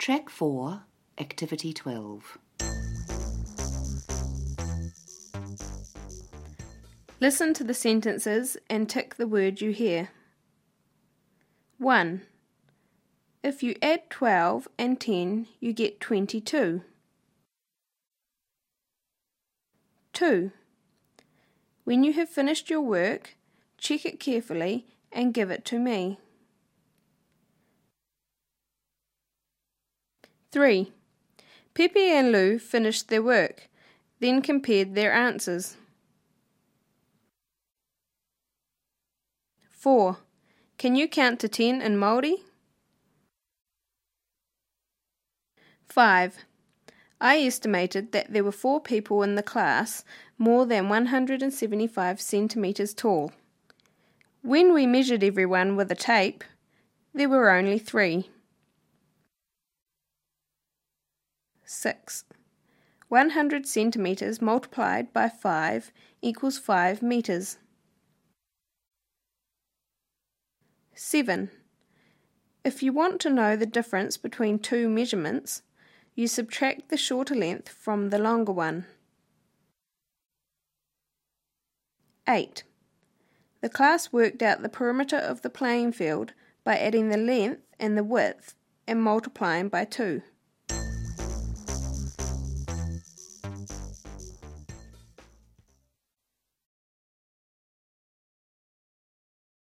Track 4, Activity 12. Listen to the sentences and tick the word you hear. 1. If you add 12 and 10, you get 22. 2. When you have finished your work, check it carefully and give it to me. 3. Pepe and Lou finished their work, then compared their answers. 4. Can you count to 10 in Māori? 5. I estimated that there were 4 people in the class more than 175 centimetres tall. When we measured everyone with a tape, there were only 3. 6. 100 centimetres multiplied by 5 equals 5 metres. 7. If you want to know the difference between 2 measurements, you subtract the shorter length from the longer one. 8. The class worked out the perimeter of the playing field by adding the length and the width and multiplying by 2.